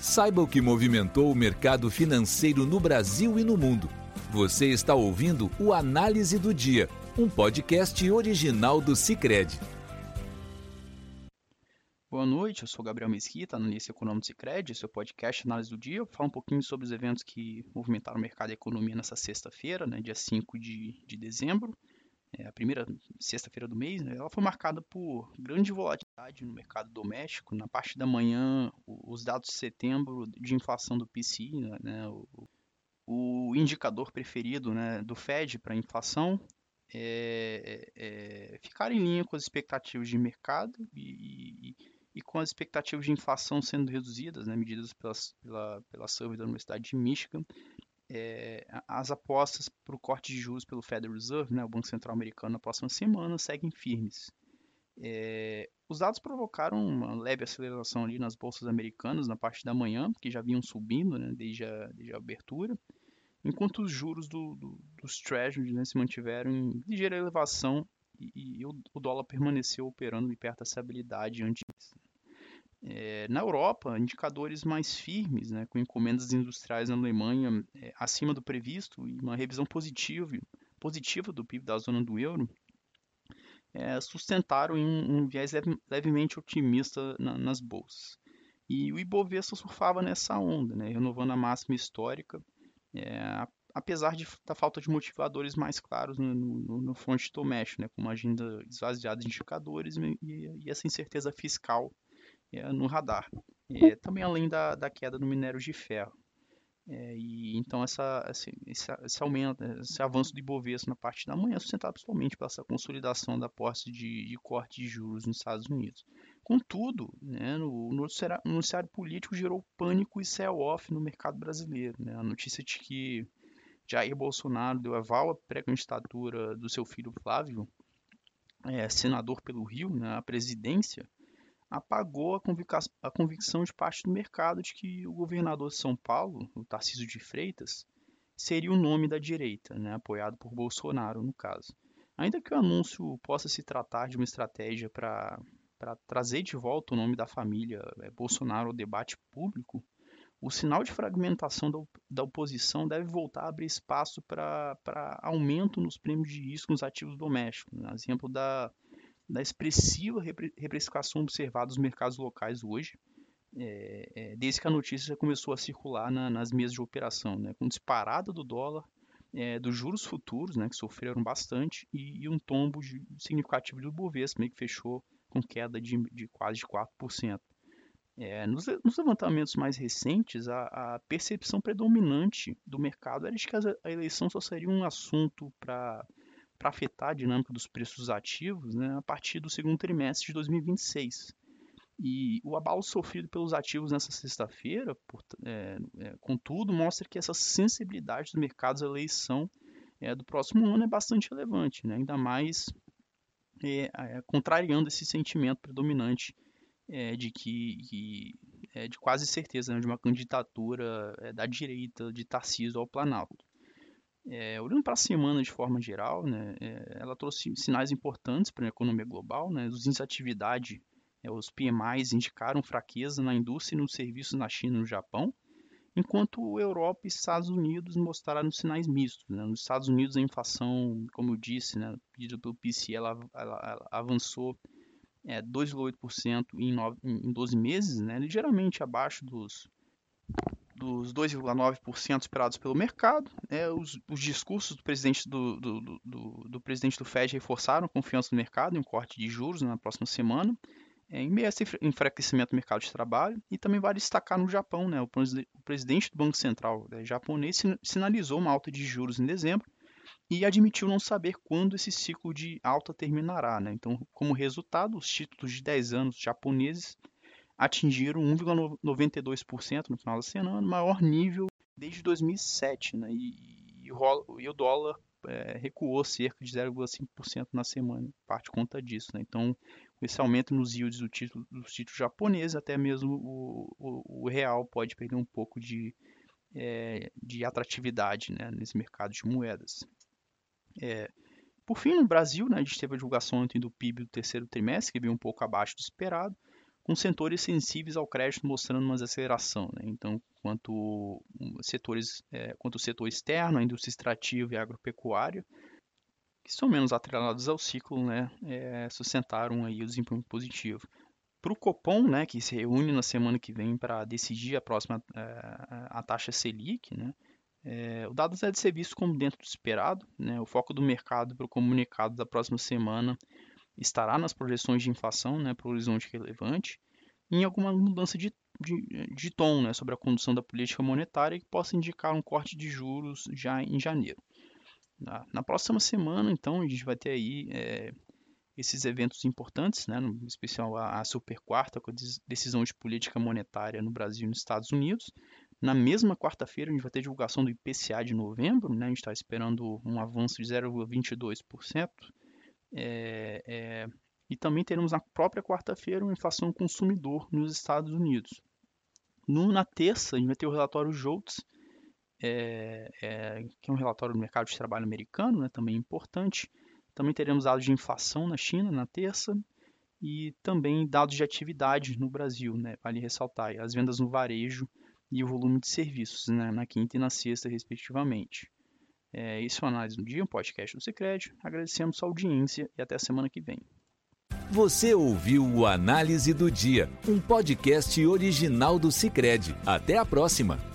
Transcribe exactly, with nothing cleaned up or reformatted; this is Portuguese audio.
Saiba o que movimentou o mercado financeiro no Brasil e no mundo. Você está ouvindo o Análise do Dia, um podcast original do Sicredi. Boa noite, eu sou Gabriel Mesquita, analista econômico do Sicredi, seu podcast Análise do Dia. Eu vou falar um pouquinho sobre os eventos que movimentaram o mercado e a economia nessa sexta-feira, né, dia cinco de, de dezembro. É a primeira sexta-feira do mês, né, ela foi marcada por grande volatilidade no mercado doméstico. Na parte da manhã, os dados de setembro de inflação do P C I, né, o, o indicador preferido, né, do Fed para inflação, é, é, ficaram em linha com as expectativas de mercado e, e, e com as expectativas de inflação sendo reduzidas, né, medidas pelas, pela, pela survey da Universidade de Michigan. É, as apostas para o corte de juros pelo Federal Reserve, né, o Banco Central Americano, na próxima semana, seguem firmes. É, os dados provocaram uma leve aceleração ali nas bolsas americanas na parte da manhã, que já vinham subindo, né, desde, a, desde a abertura, enquanto os juros do, do, dos Treasuries, né, se mantiveram em ligeira elevação e, e o, o dólar permaneceu operando perto da estabilidade antes. É, na Europa, indicadores mais firmes, né, com encomendas industriais na Alemanha é, acima do previsto e uma revisão positiva, positiva do P I B da zona do euro, é, sustentaram em um, um viés leve, levemente otimista na, nas bolsas. E o Ibovespa surfava nessa onda, né, renovando a máxima histórica, é, apesar de, da falta de motivadores mais claros no, no, no fronte doméstico, né, como a agenda esvaziada de indicadores e, e essa incerteza fiscal é, no radar. É, também além da, da queda no minério de ferro. É, e então essa, esse, esse, esse aumento, esse avanço do Ibovespa na parte da manhã é sustentado principalmente pela essa consolidação da posse de, de corte de juros nos Estados Unidos. Contudo, né, no, no noticiário político gerou pânico e sell-off no mercado brasileiro. Né? A notícia de que Jair Bolsonaro deu aval à pré-candidatura do seu filho Flávio, é, senador pelo Rio, né, à presidência, apagou a, convic a convicção de parte do mercado de que o governador de São Paulo, o Tarcísio de Freitas, seria o nome da direita, né, apoiado por Bolsonaro, no caso. Ainda que o anúncio possa se tratar de uma estratégia para trazer de volta o nome da família é, Bolsonaro ao debate público, o sinal de fragmentação da, da oposição deve voltar a abrir espaço para aumento nos prêmios de risco nos ativos domésticos. Né? Exemplo da da expressiva reprecificação observada nos mercados locais hoje, é, é, desde que a notícia começou a circular na, nas mesas de operação, né, com disparada do dólar, é, dos juros futuros, né, que sofreram bastante, e, e um tombo de, significativo do Bovespa, meio que fechou com queda de, de quase de quatro por cento. É, nos, nos levantamentos mais recentes, a, a percepção predominante do mercado era de que a, a eleição só seria um assunto para para afetar a dinâmica dos preços ativos, né, a partir do segundo trimestre de dois mil e vinte e seis. E o abalo sofrido pelos ativos nessa sexta-feira, é, é, contudo, mostra que essa sensibilidade dos mercados à eleição é, do próximo ano é bastante relevante, né, ainda mais é, é, contrariando esse sentimento predominante é, de que, que é, de quase certeza, né, de uma candidatura é, da direita de Tarcísio ao Planalto. É, olhando para a semana de forma geral, né, é, ela trouxe sinais importantes para a economia global. Né, os índices de atividade, é, os P M Is, indicaram fraqueza na indústria e nos serviços na China e no Japão, enquanto Europa e Estados Unidos mostraram sinais mistos. Né. Nos Estados Unidos, a inflação, como eu disse, né, pedida pelo P C I, ela, ela, ela avançou é, dois vírgula oito por cento em, em doze meses, né, ligeiramente abaixo dos dos dois vírgula nove por cento esperados pelo mercado. Né, os, os discursos do presidente do, do, do, do presidente do Fed reforçaram a confiança no mercado em um corte de juros, né, na próxima semana, é, em meio a esse enfraquecimento do mercado de trabalho. E também vale destacar no Japão, né, o, o presidente do Banco Central, né, japonês sinalizou uma alta de juros em dezembro e admitiu não saber quando esse ciclo de alta terminará. Né. Então, como resultado, os títulos de dez anos japoneses atingiram um vírgula noventa e dois por cento no final da semana, maior nível desde dois mil e sete, né? E, e, o, e o dólar é, recuou cerca de zero vírgula cinco por cento na semana, parte conta disso. Né? Então, esse aumento nos yields do título, dos títulos japoneses, até mesmo o, o, o real pode perder um pouco de, é, de atratividade, né, nesse mercado de moedas. É, por fim, no Brasil, né, a gente teve a divulgação ontem do P I B do terceiro trimestre, que veio um pouco abaixo do esperado. com setores sensíveis ao crédito mostrando uma desaceleração, né? Então, quanto setores, é, quanto o setor externo, a indústria extrativa e a agropecuária, que são menos atrelados ao ciclo, né, é, sustentaram aí o desempenho positivo. Para o Copom, né, que se reúne na semana que vem para decidir a próxima é, a taxa Selic, né, é, o dado deve ser visto como dentro do esperado, né, o foco do mercado para o comunicado da próxima semana estará nas projeções de inflação, né, para o horizonte relevante, e em alguma mudança de, de, de tom, né, sobre a condução da política monetária que possa indicar um corte de juros já em janeiro. Na, na próxima semana, então, a gente vai ter aí é, esses eventos importantes, né, em especial a, a super quarta, com a decisão de política monetária no Brasil e nos Estados Unidos. Na mesma quarta-feira, a gente vai ter divulgação do I P C A de novembro, né, a gente está esperando um avanço de zero vírgula vinte e dois por cento. É, é, e também teremos na própria quarta-feira uma inflação consumidor nos Estados Unidos. No, na terça, a gente vai ter o relatório JOLTS, é, é, que é um relatório do mercado de trabalho americano, né, também importante. Também teremos dados de inflação na China na terça e também dados de atividade no Brasil, né, vale ressaltar as vendas no varejo e o volume de serviços, né, na quinta e na sexta, respectivamente. É, isso é o Análise do Dia, um podcast do Sicredi. Agradecemos sua audiência e até a semana que vem. Você ouviu o Análise do Dia, um podcast original do Sicredi. Até a próxima!